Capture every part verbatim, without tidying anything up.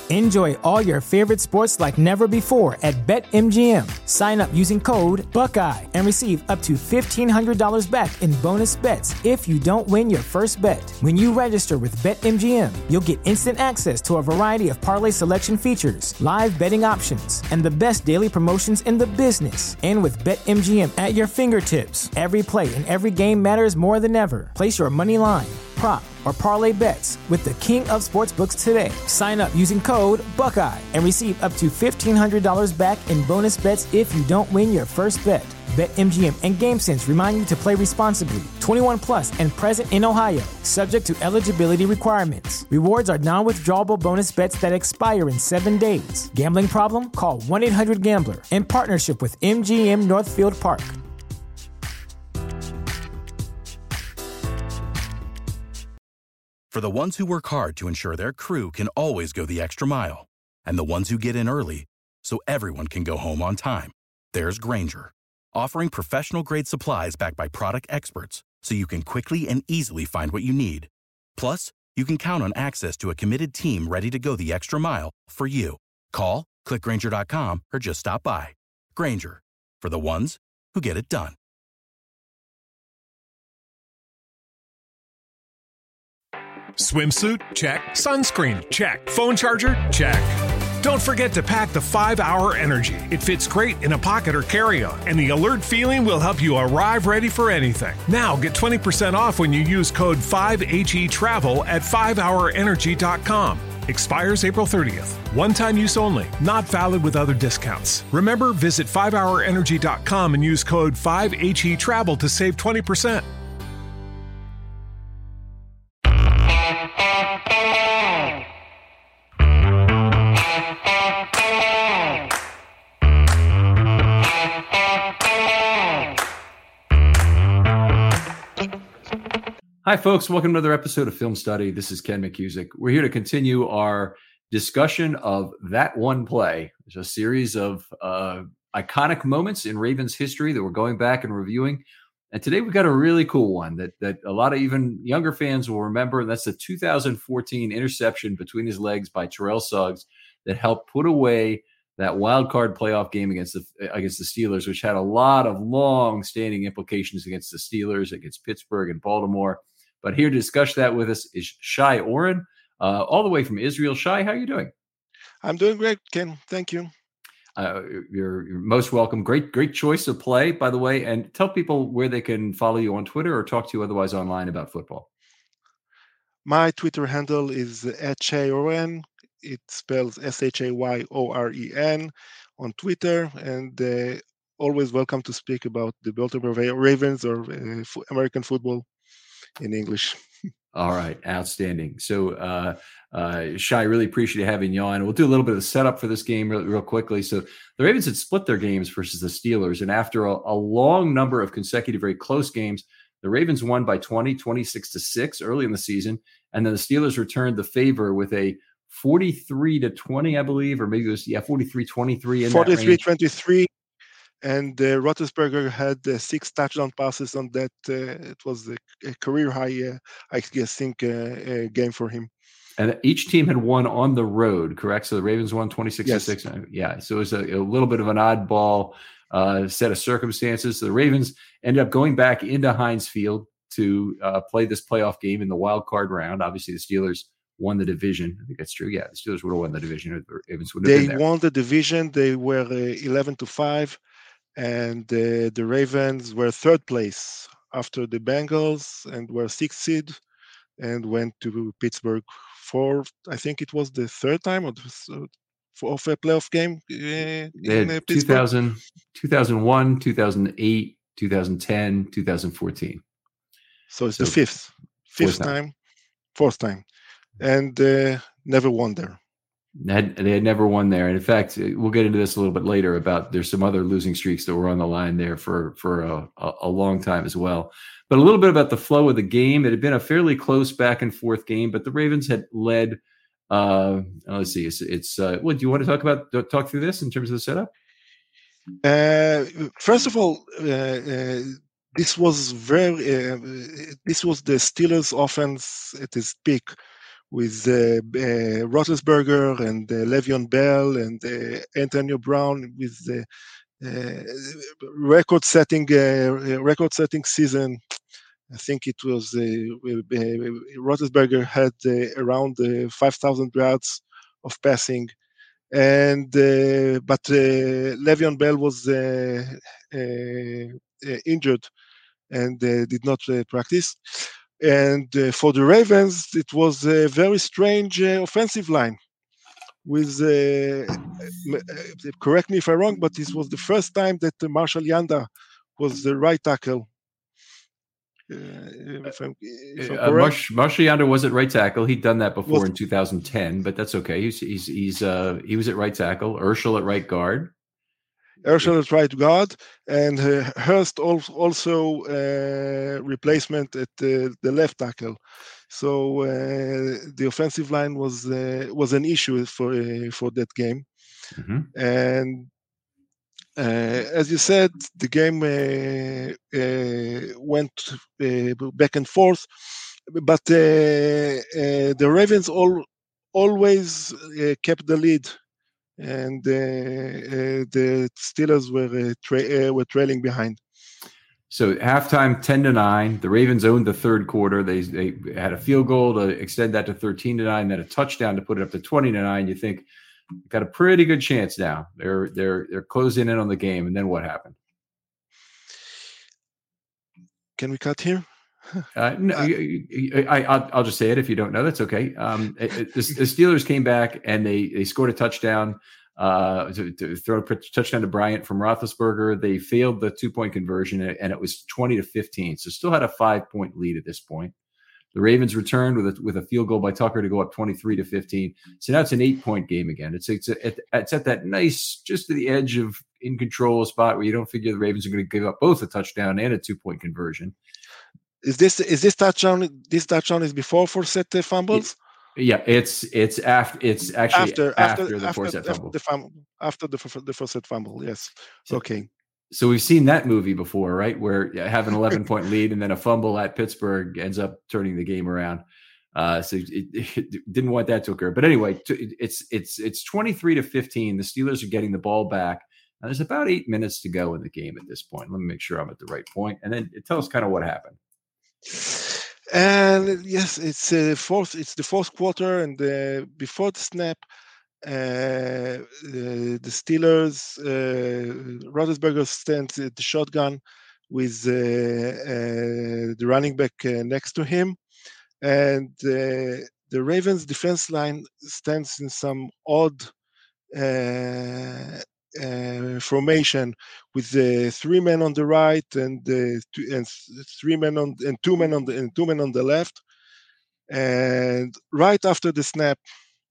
Enjoy all your favorite sports like never before at BetMGM. Sign up using code Buckeye and receive up to fifteen hundred dollars back in bonus bets if you don't win your first bet. When you register with BetMGM, you'll get instant access to a variety of parlay selection features, live betting options, and the best daily promotions in the business. And with BetMGM at your fingertips, every play and every game matters more than ever. Place your money line, prop, or parlay bets with the king of sportsbooks today. Sign up using code Buckeye and receive up to fifteen hundred dollars back in bonus bets if you don't win your first bet. BetMGM and GameSense remind you to play responsibly. twenty-one plus and present in Ohio, subject to eligibility requirements. Rewards are non-withdrawable bonus bets that expire in seven days. Gambling problem? Call one eight hundred gambler in partnership with M G M Northfield Park. For the ones who work hard to ensure their crew can always go the extra mile, and the ones who get in early so everyone can go home on time, there's Grainger, offering professional-grade supplies backed by product experts so you can quickly and easily find what you need. Plus, you can count on access to a committed team ready to go the extra mile for you. Call, click Grainger dot com, or just stop by. Grainger, for the ones who get it done. Swimsuit? Check. Sunscreen? Check. Phone charger? Check. Don't forget to pack the five hour Energy. It fits great in a pocket or carry-on, and the alert feeling will help you arrive ready for anything. Now get twenty percent off when you use code five H E travel at five hour energy dot com. Expires April thirtieth. One-time use only. Not valid with other discounts. Remember, visit five hour energy dot com and use code five H E travel to save twenty percent. Hi, folks. Welcome to another episode of Film Study. This is Ken McCusick. We're here to continue our discussion of That One Play. It's a series of uh, iconic moments in Ravens history that we're going back and reviewing. And today we've got a really cool one that that a lot of even younger fans will remember. And that's the two thousand fourteen interception between his legs by Terrell Suggs that helped put away that wild card playoff game against the against the Steelers, which had a lot of long-standing implications against the Steelers, against Pittsburgh and Baltimore. But here to discuss that with us is Shai Oren, uh, all the way from Israel. Shai, how are you doing? I'm doing great, Ken. Thank you. Uh, you're, you're most welcome. Great, great choice of play, by the way. And tell people where they can follow you on Twitter or talk to you otherwise online about football. My Twitter handle is at Shai Oren. It spells S H A Y O R E N on Twitter. And uh, always welcome to speak about the Baltimore Ravens or uh, f- American football in English. All right. Outstanding. So, uh, uh, Shai, really appreciate having you on. We'll do a little bit of the setup for this game real, real quickly. So the Ravens had split their games versus the Steelers. And after a, a long number of consecutive, very close games, the Ravens won by twenty, twenty-six to six early in the season. And then the Steelers returned the favor with a forty-three to twenty, I believe, or maybe it was, yeah, forty-three twenty-three in forty-three twenty-three. And uh, Roethlisberger had uh, six touchdown passes on that. Uh, it was a, a career high, uh, I guess, think, uh, uh, game for him. And each team had won on the road, correct? So the Ravens won twenty-six yes. to six. Yeah, so it was a, a little bit of an oddball uh, set of circumstances. So the Ravens ended up going back into Heinz Field to uh, play this playoff game in the wild card round. Obviously, the Steelers won the division. I think that's true. Yeah, the Steelers would have won the division. Or the Ravens would have they been there. won the division. They were uh, eleven to five. And uh, the Ravens were third place after the Bengals and were sixth seed and went to Pittsburgh for, I think it was the third time of, of a playoff game uh, in uh, two thousand, two thousand one, two thousand eight, two thousand ten, two thousand fourteen. So it's so, the fifth, fifth time. time, fourth time, and uh, never won there. Had, they had never won there. And in fact, we'll get into this a little bit later about there's some other losing streaks that were on the line there for, for a, a long time as well. But a little bit about the flow of the game. It had been a fairly close back and forth game, but the Ravens had led. Uh, let's see. It's, it's uh, what do you want to talk about? Talk through this in terms of the setup? Uh, first of all, uh, uh, this was very. Uh, this was the Steelers' offense at its peak, with uh, uh, Roethlisberger and uh, Le'Veon Bell and uh, Antonio Brown with the uh, record-setting uh, record-setting season. I think it was uh, uh, Roethlisberger had uh, around uh, five thousand yards of passing, and uh, but uh, Le'Veon Bell was uh, uh, uh, injured and uh, did not uh, practice. And uh, for the Ravens, it was a very strange uh, offensive line. With uh, uh, correct me if I'm wrong, but this was the first time that uh, Marshall Yanda was the right tackle. Uh, if I'm, if I'm uh, Marsh, Marshall Yanda was at right tackle. He'd done that before was, in two thousand ten, but that's okay. He's he's he's uh, he was at right tackle. Urschel at right guard. Urschel at right guard, and uh, Hurst also uh, replacement at uh, the left tackle. So uh, the offensive line was uh, was an issue for uh, for that game, mm-hmm. and uh, as you said, the game uh, uh, went uh, back and forth, but uh, uh, the Ravens all always uh, kept the lead. And uh, uh, the Steelers were uh, tra- uh, were trailing behind. So halftime, ten to nine. The Ravens owned the third quarter. They they had a field goal to extend that to thirteen to nine. Then a touchdown to put it up to twenty to nine. You think got a pretty good chance now. They're they're they're closing in on the game. And then what happened? Can we cut here? Uh, no, I, I, I'll, I'll just say it. If you don't know, that's okay. Um, it, it, the, the Steelers came back and they they scored a touchdown uh, to, to throw a touchdown to Bryant from Roethlisberger. They failed the two point conversion, and it was twenty to fifteen. So still had a five point lead at this point. The Ravens returned with a, with a field goal by Tucker to go up twenty-three to fifteen. So now it's an eight point game again. It's it's a, it's at that nice, just to the edge of in control spot where you don't figure the Ravens are going to give up both a touchdown and a two point conversion. Is this is this touchdown? This touchdown is before Forsett fumbles. Yeah, it's it's after it's actually after after, after the after, Forsett after fumble. The fum- after the the Forsett fumble. Yes. So, okay. So we've seen that movie before, right? Where you have an eleven point lead and then a fumble at Pittsburgh ends up turning the game around. Uh, so it, it didn't want that to occur. But anyway, it's it's it's twenty-three to fifteen. The Steelers are getting the ball back. Now, there's about eight minutes to go in the game at this point. Let me make sure I'm at the right point, and then tell us kind of what happened. And yes, it's uh, fourth. It's the fourth quarter, and uh, before the snap, uh, uh, the Steelers, uh, Roethlisberger stands at the shotgun with uh, uh, the running back uh, next to him, and uh, the Ravens' defense line stands in some odd uh, uh, formation with uh, three men on the right and uh, two, and three men on and two men on the and two men on the left. And right after the snap,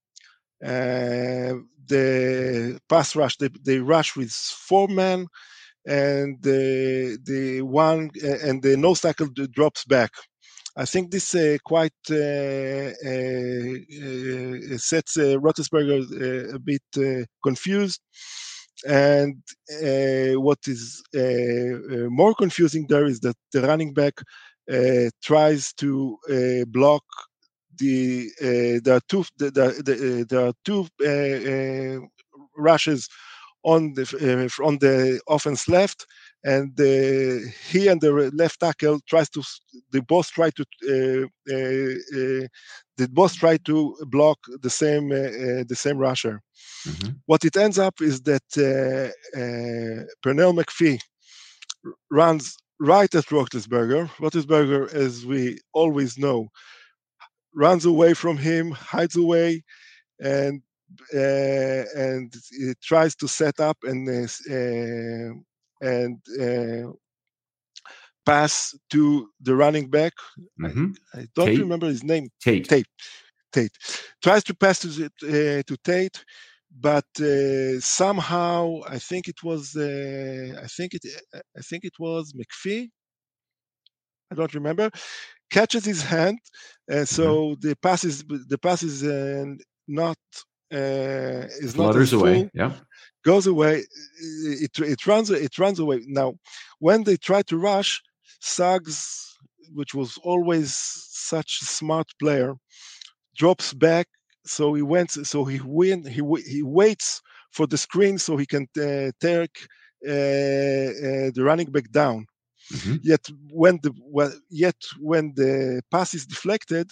uh, the pass rush they, they rush with four men, and the the one and the nose tackle drops back. I think this uh, quite uh, uh, uh, sets uh, Roethlisberger uh, a bit uh, confused. And uh, what is uh, uh, more confusing there is that the running back uh, tries to uh, block the. Uh, there are two. The, the, the, there are two uh, uh, rushes on the uh, on the offense left, and uh, he and the left tackle tries to. They both try to. Uh, uh, uh, they both try to block the same uh, uh, the same rusher. Mm-hmm. What it ends up is that uh, uh, Pernell McPhee runs right at Roethlisberger. Roethlisberger, as we always know, runs away from him, hides away, and uh, and it tries to set up and uh, and uh, pass to the running back. Mm-hmm. I, I don't Tate? remember his name. Tate. Tate. Tate tries to pass to uh, to Tate. But uh, somehow, I think it was, uh, I think it, I think it was McPhee. I don't remember. Catches his hand, and so mm-hmm. the pass is the pass is uh, not uh, is Flutters not away. Full, yeah, goes away. It it runs it runs away. Now, when they try to rush, Suggs, which was always such a smart player, drops back. So he went. So he win. He he waits for the screen so he can uh, take uh, uh, the running back down. Mm-hmm. Yet when the well, yet when the pass is deflected.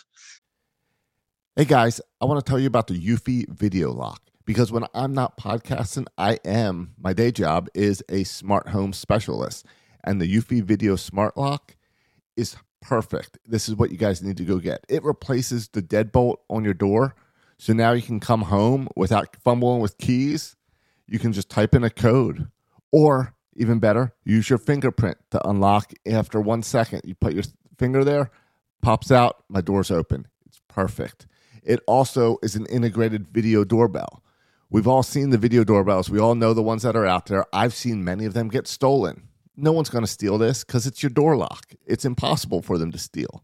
Hey guys, I want to tell you about the Eufy Video Lock, because when I'm not podcasting, I am, my day job is a smart home specialist, and the Eufy Video Smart Lock is perfect. This is what you guys need to go get. It replaces the deadbolt on your door, so now you can come home without fumbling with keys. You can just type in a code, or even better, use your fingerprint to unlock. After one second, you put your finger there, pops out, my door's open. It's perfect. It also is an integrated video doorbell. We've all seen the video doorbells. We all know the ones that are out there. I've seen many of them get stolen. No one's going to steal this because it's your door lock. It's impossible for them to steal.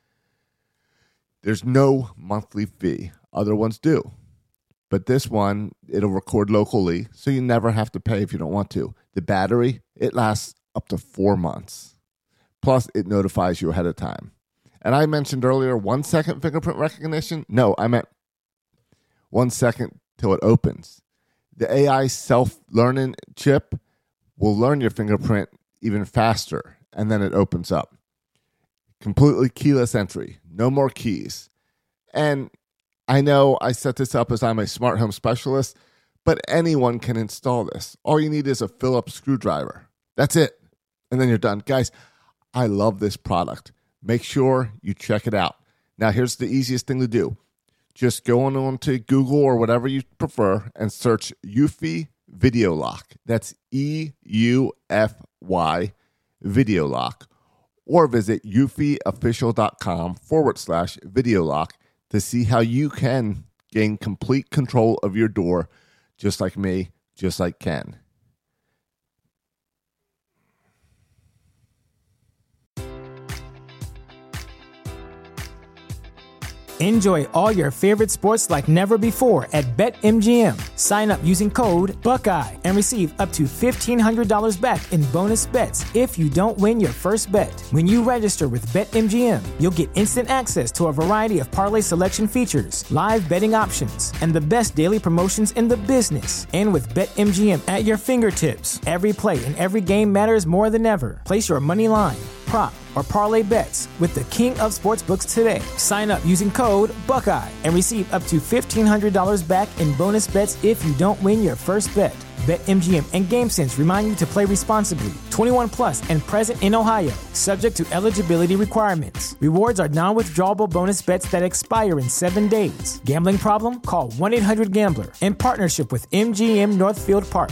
There's no monthly fee. Other ones do. But this one, it'll record locally, so you never have to pay if you don't want to. The battery, it lasts up to four months. Plus, it notifies you ahead of time. And I mentioned earlier one second fingerprint recognition. No, I meant one second till it opens. The A I self-learning chip will learn your fingerprint even faster, and then it opens up. Completely keyless entry. No more keys. And I know I set this up as I'm a smart home specialist, but anyone can install this. All you need is a Phillips screwdriver. That's it. And then you're done. Guys, I love this product. Make sure you check it out. Now, here's the easiest thing to do. Just go on, on to Google or whatever you prefer and search Eufy Video Lock. That's E U F Y Video Lock. Or visit eufyofficial.com forward slash video lock to see how you can gain complete control of your door, just like me, just like Ken. Enjoy all your favorite sports like never before at BetMGM. Sign up using code Buckeye and receive up to fifteen hundred dollars back in bonus bets if you don't win your first bet. When you register with BetMGM, you'll get instant access to a variety of parlay selection features, live betting options, and the best daily promotions in the business. And with BetMGM at your fingertips, every play and every game matters more than ever. Place your money line, prop, or parlay bets with the king of sportsbooks today. Sign up using code Buckeye and receive up to fifteen hundred dollars back in bonus bets if you don't win your first bet. BetMGM and GameSense remind you to play responsibly. twenty-one plus and present in Ohio, subject to eligibility requirements. Rewards are non-withdrawable bonus bets that expire in seven days. Gambling problem? Call one eight hundred gambler in partnership with M G M Northfield Park.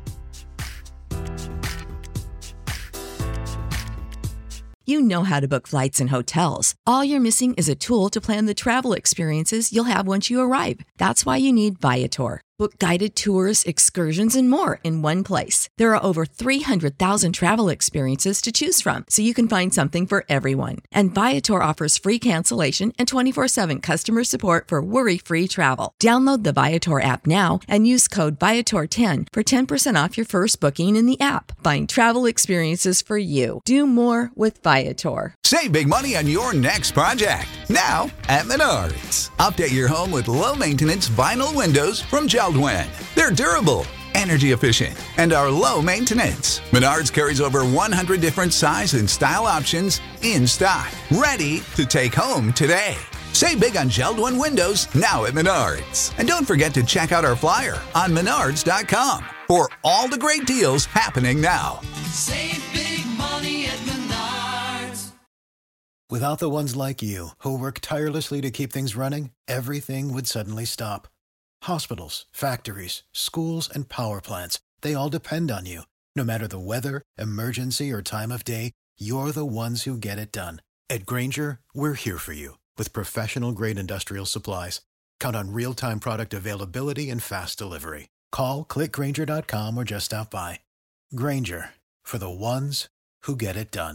You know how to book flights and hotels. All you're missing is a tool to plan the travel experiences you'll have once you arrive. That's why you need Viator. Book guided tours, excursions, and more in one place. There are over three hundred thousand travel experiences to choose from, so you can find something for everyone. And Viator offers free cancellation and twenty-four seven customer support for worry-free travel. Download the Viator app now and use code Viator ten for ten percent off your first booking in the app. Find travel experiences for you. Do more with Viator. Save big money on your next project, now at Menards. Update your home with low-maintenance vinyl windows from JELD-WEN. They're durable, energy efficient, and are low maintenance. Menards carries over one hundred different size and style options in stock, ready to take home today. Save big on JELD-WEN windows now at Menards. And don't forget to check out our flyer on menards dot com for all the great deals happening now. Save big money at Menards. Without the ones like you, who work tirelessly to keep things running, everything would suddenly stop. Hospitals, factories, schools, and power plants, they all depend on you. No matter the weather, emergency, or time of day, you're the ones who get it done. At Grainger, we're here for you with professional-grade industrial supplies. Count on real-time product availability and fast delivery. Call, click Grainger dot com, or just stop by. Grainger, for the ones who get it done.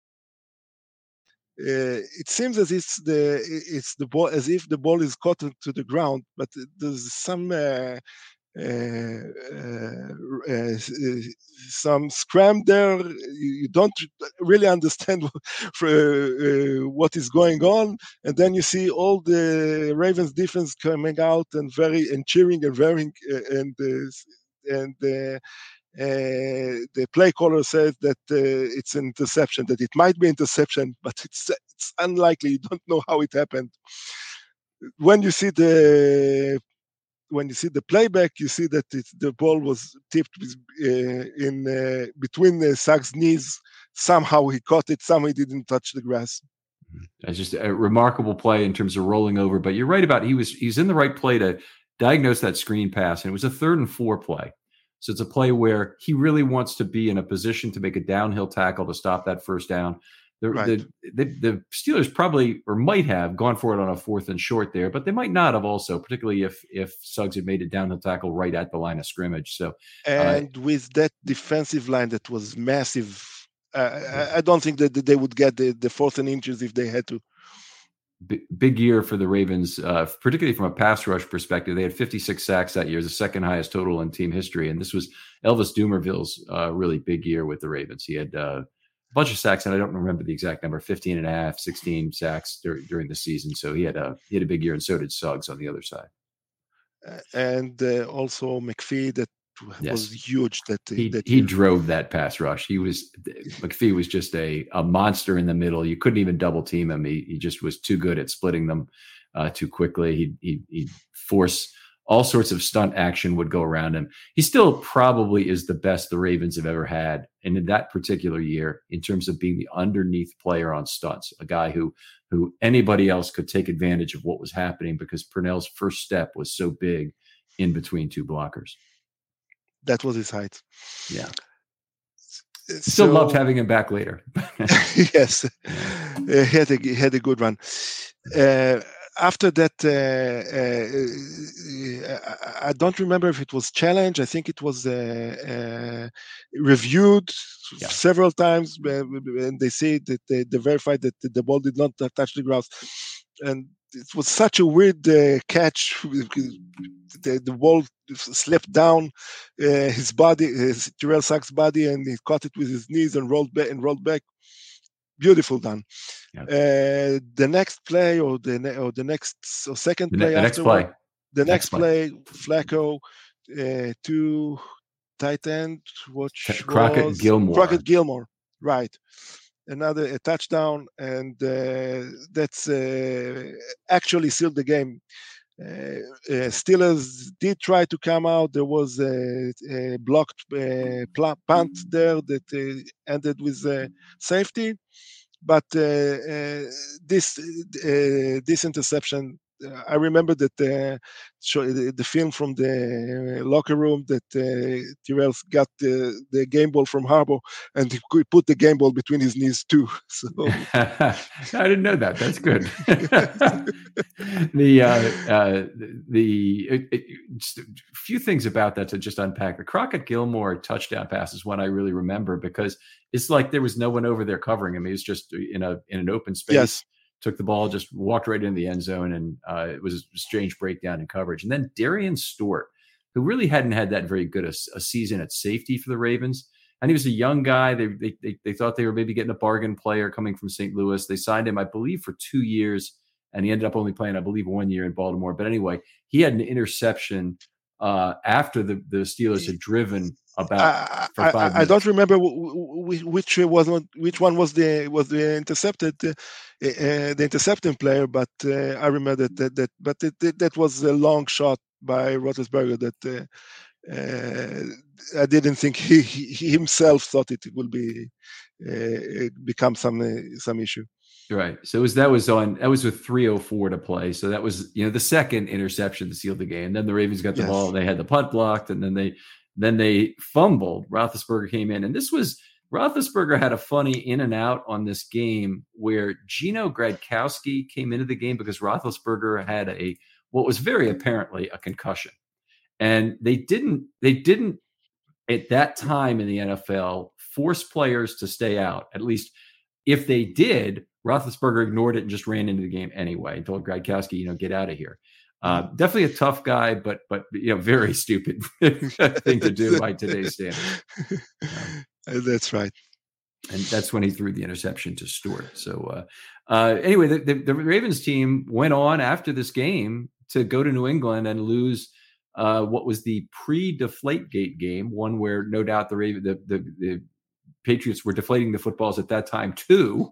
Uh, it seems as if the it's the ball as if the ball is caught to the ground, but there's some uh, uh, uh, uh, some scram there. You don't really understand for, uh, what is going on, and then you see all the Ravens defense coming out and very and cheering and very uh, and uh, and. Uh, Uh, the play caller says that uh, it's an interception, that it might be interception, but it's it's unlikely. You don't know how it happened. When you see the when you see the playback, you see that it, the ball was tipped with, uh, in uh, between the Suggs' knees. Somehow he caught it. Somehow he didn't touch the grass. It's just a remarkable play in terms of rolling over. But you're right about he was he's in the right play to diagnose that screen pass, and it was a third and four play. So it's a play where he really wants to be in a position to make a downhill tackle to stop that first down. The, right. the, the, the Steelers probably or might have gone for it on a fourth and short there, but they might not have also, particularly if if Suggs had made a downhill tackle right at the line of scrimmage. So, and uh, with that defensive line that was massive, uh, I, I don't think that they would get the, the fourth and inches if they had to. Big year for the Ravens, uh, particularly from a pass rush perspective. They had fifty-six sacks that year, the second highest total in team history. And this was Elvis Dumerville's uh, really big year with the Ravens. He had uh, a bunch of sacks, and I don't remember the exact number, fifteen and a half, sixteen sacks dur- during the season. So he had a he had a big year, and so did Suggs on the other side. Uh, and uh, also McPhee, that yes. was huge. That he that he drove that pass rush. He was McPhee was just a a monster in the middle. You couldn't even double team him. He he just was too good at splitting them uh, too quickly. He he he force all sorts of stunt action would go around him. He still probably is the best the Ravens have ever had, and in that particular year, in terms of being the underneath player on stunts, a guy who who anybody else could take advantage of what was happening because Purnell's first step was so big in between two blockers. That was his height. Yeah. Still so, loved having him back later. Yes. Uh, he, had a, he had a good run. Uh, after that, uh, uh, I don't remember if it was challenged. I think it was uh, uh, reviewed yeah. several times, and they say that they, they verified that the ball did not touch the grass. And it was such a weird uh, catch. The, the ball slipped down uh, his body, his Terrell Suggs' body, and he caught it with his knees and rolled back and rolled back. Beautiful done. Yep. Uh, the next play, or the ne- or the next or second the, play, the next play, the next, next play, play Flacco uh, to tight end, which Crockett was Gilmore. Crockett Gilmore, right? Another a touchdown, and uh, that's uh, actually sealed the game. Uh, uh, Steelers did try to come out. There was a, a blocked uh, pl- punt there that uh, ended with uh, safety, but uh, uh, this uh, this interception. Uh, I remember that uh, show, the, the film from the locker room that uh, Terrell got the, the game ball from Harbaugh, and he could put the game ball between his knees too. So I didn't know that. That's good. the uh, uh, the it, it, a few things about that to just unpack. The Crockett Gilmore touchdown pass is one I really remember because it's like there was no one over there covering him. He was just in a in an open space. Yes. Took the ball, just walked right into the end zone, and uh, it was a strange breakdown in coverage. And then Darian Stewart, who really hadn't had that very good a, a season at safety for the Ravens, and he was a young guy. They, they they they thought they were maybe getting a bargain player coming from Saint Louis. They signed him, I believe, for two years, and he ended up only playing, I believe, one year in Baltimore. But anyway, he had an interception uh, after the, the Steelers had driven about I, for five I, minutes. I don't remember which was which one was the was the intercepted uh, uh, the intercepting player, but uh, I remember that that, that but it, it, that was a long shot by Roethlisberger that uh, uh, I didn't think he, he himself thought it will be uh, become some uh, some issue. Right. So it was, that was on, that was with three oh four to play. So that was, you know, the second interception to seal the game. Then the Ravens got the yes. ball. They had the punt blocked, and then they, then they fumbled. Roethlisberger came in, and this was, Roethlisberger had a funny in and out on this game where Gino Gradkowski came into the game because Roethlisberger had a, what was very apparently a concussion. And they didn't, they didn't at that time in the N F L force players to stay out. At least if they did, Roethlisberger ignored it and just ran into the game anyway and told Gradkowski, you know, get out of here. Uh, definitely a tough guy, but but you know, very stupid thing to do by today's standards. Um, That's right. And that's when he threw the interception to Stewart. So uh, uh, anyway, the, the, the Ravens team went on after this game to go to New England and lose uh, what was the pre-Deflategate game, one where no doubt the, Raven, the, the, the Patriots were deflating the footballs at that time too.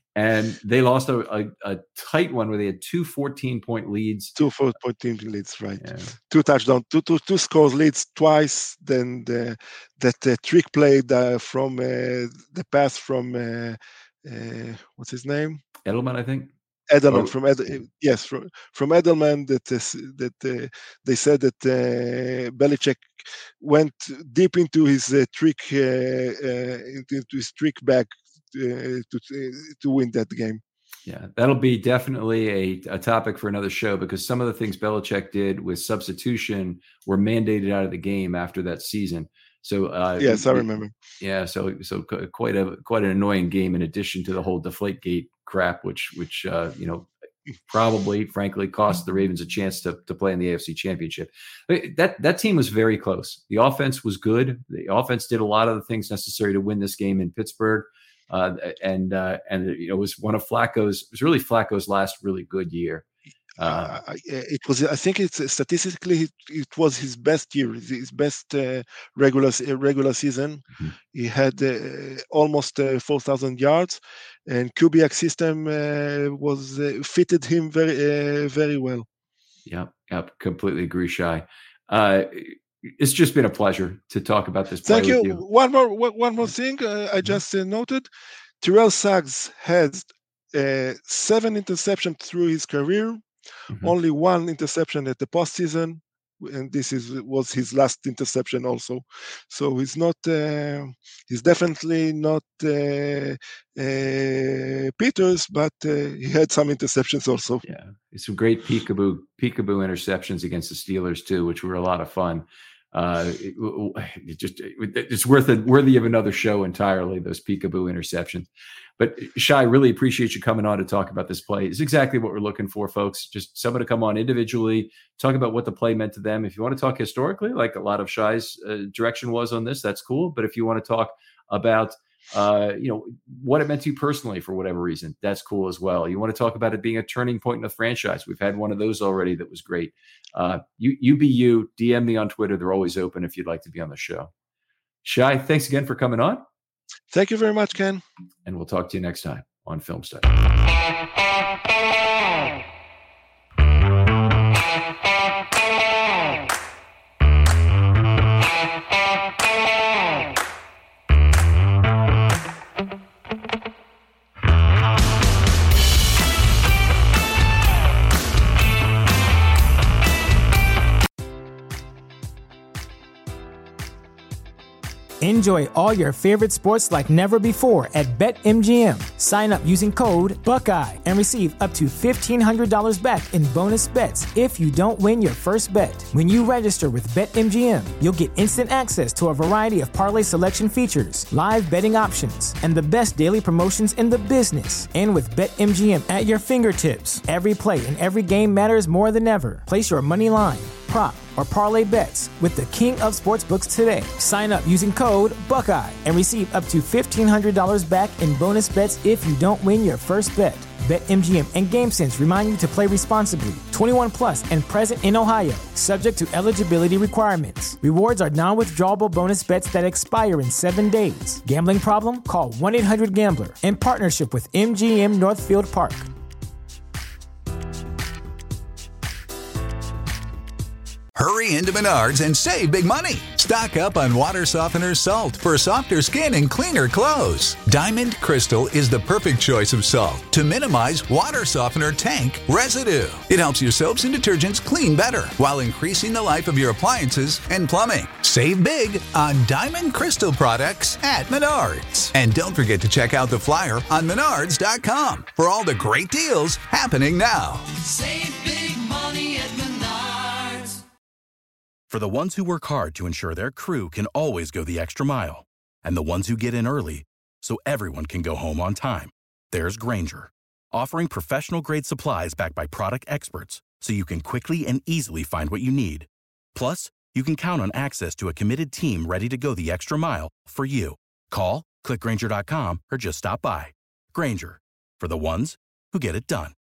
And they lost a, a, a tight one where they had two fourteen-point leads. Two fourteen leads, right. Yeah. Two touchdowns, two, two, two scores leads twice. Then the, that uh, trick play uh, from uh, the pass from, uh, uh, what's his name? Edelman, I think. Edelman, Oh. from Ed, yes, from, from Edelman, that, uh, that uh, they said that uh, Belichick went deep into his uh, trick, uh, uh, into his trick bag uh, to, to win that game. Yeah, that'll be definitely a, a topic for another show, because some of the things Belichick did with substitution were mandated out of the game after that season. So uh, yes, I remember. Yeah, so so quite a quite an annoying game in addition to the whole Deflategate crap, which which uh, you know probably, frankly, cost the Ravens a chance to to play in the A F C Championship. That that team was very close. The offense was good. The offense did a lot of the things necessary to win this game in Pittsburgh. Uh, and uh, and you know, it was one of Flacco's. It was really Flacco's last really good year. Uh, Uh, it was. I think it's statistically it, it was his best year, his best uh, regular regular season. Mm-hmm. He had uh, almost uh, four thousand yards, and Kubiak system uh, was uh, fitted him very uh, very well. Yeah, yeah, completely agree, Shai. Uh, it's just been a pleasure to talk about this. Thank play you. with you. One more one more thing uh, I just uh, noted: Terrell Suggs has uh, seven interceptions through his career. Mhm. Only one interception at the postseason, and this is was his last interception also. So he's not. Uh, he's definitely not uh, uh, Peters, but uh, he had some interceptions also. Yeah, it's some great peekaboo peekaboo interceptions against the Steelers too, which were a lot of fun. Uh, it, it just it's worth it, worthy of another show entirely. Those peekaboo interceptions. But Shai, really appreciate you coming on to talk about this play. It's exactly what we're looking for, folks. Just someone to come on individually, talk about what the play meant to them. If you want to talk historically, like a lot of Shai's uh, direction was on this, that's cool. But if you want to talk about, uh, you know, what it meant to you personally for whatever reason, that's cool as well. You want to talk about it being a turning point in the franchise. We've had one of those already that was great. Uh, you, you be you, D M me on Twitter. They're always open if you'd like to be on the show. Shai, thanks again for coming on. Thank you very much, Ken. And we'll talk to you next time on Film Study. Enjoy all your favorite sports like never before at BetMGM. Sign up using code Buckeye and receive up to fifteen hundred dollars back in bonus bets if you don't win your first bet. When you register with BetMGM, you'll get instant access to a variety of parlay selection features, live betting options, and the best daily promotions in the business. And with BetMGM at your fingertips, every play and every game matters more than ever. Place your money line, prop, or parlay bets with the king of sportsbooks today. Sign up using code Buckeye and receive up to fifteen hundred dollars back in bonus bets if you don't win your first bet. BetMGM and GameSense remind you to play responsibly. twenty-one plus and present in Ohio, subject to eligibility requirements. Rewards are non-withdrawable bonus bets that expire in seven days. Gambling problem? Call one eight hundred gambler in partnership with M G M Northfield Park. Hurry into Menards and save big money. Stock up on water softener salt for softer skin and cleaner clothes. Diamond Crystal is the perfect choice of salt to minimize water softener tank residue. It helps your soaps and detergents clean better while increasing the life of your appliances and plumbing. Save big on Diamond Crystal products at Menards. And don't forget to check out the flyer on menards dot com for all the great deals happening now. Save big money at Menards. For the ones who work hard to ensure their crew can always go the extra mile, and the ones who get in early so everyone can go home on time, there's Grainger, offering professional-grade supplies backed by product experts so you can quickly and easily find what you need. Plus, you can count on access to a committed team ready to go the extra mile for you. Call, click Grainger dot com, or just stop by. Grainger, for the ones who get it done.